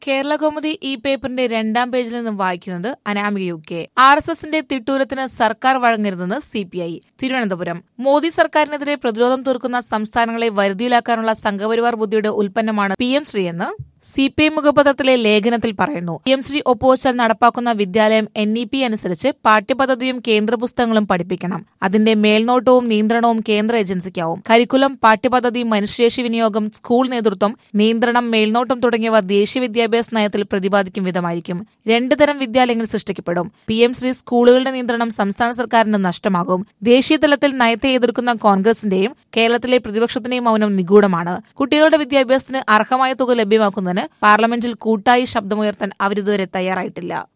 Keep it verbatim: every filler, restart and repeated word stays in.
കേരള കൗമുദി ഈ പേപ്പറിന്റെ രണ്ടാം പേജിൽ നിന്നും വായിക്കുന്നത് Anamika U K. R S എസിന്റെ തിട്ടൂരത്തിന് സർക്കാർ വഴങ്ങരുതെന്ന് C P I. Thiruvananthapuram. Modi സർക്കാരിനെതിരെ പ്രതിരോധം തീർക്കുന്ന സംസ്ഥാനങ്ങളെ വരുതിയിലാക്കാനുള്ള സംഘപരിവാർ ബുദ്ധിയുടെ ഉൽപ്പന്നമാണ് പി എം ശ്രീയെന്ന് സി പി ഐ മുഖപത്രത്തിലെ ലേഖനത്തിൽ പറയുന്നു. പി എം ശ്രീ ഒപ്പുവച്ചാൽ നടപ്പാക്കുന്ന വിദ്യാലയം എൻ ഇ പി അനുസരിച്ച് പാഠ്യപദ്ധതിയും കേന്ദ്ര പുസ്തകങ്ങളും പഠിപ്പിക്കണം. അതിന്റെ മേൽനോട്ടവും നിയന്ത്രണവും കേന്ദ്ര ഏജൻസിക്കാവും. കരിക്കുലം, പാഠ്യപദ്ധതി, മനുഷ്യശേഷി വിനിയോഗം, സ്കൂൾ നേതൃത്വം, നിയന്ത്രണം, മേൽനോട്ടം തുടങ്ങിയവ ദേശീയ വിദ്യാഭ്യാസ നയത്തിൽ പ്രതിപാദിക്കും വിധമായിരിക്കും. രണ്ടു തരം വിദ്യാലയങ്ങൾ സൃഷ്ടിക്കപ്പെടും. പി എം ശ്രീ സ്കൂളുകളുടെ നിയന്ത്രണം സംസ്ഥാന സർക്കാരിന് നഷ്ടമാകും. ദേശീയ തലത്തിൽ നയത്തെ എതിർക്കുന്ന കോൺഗ്രസിന്റെയും കേരളത്തിലെ പ്രതിപക്ഷത്തിന്റെയും മൗനം നിഗൂഢമാണ്. കുട്ടികളുടെ വിദ്യാഭ്യാസത്തിന് അർഹമായ തുക ലഭ്യമാക്കുന്നതിന് പാർലമെന്റിൽ കൂട്ടായി ശബ്ദമുയർത്താൻ അവരിതുവരെ തയ്യാറായിട്ടില്ല.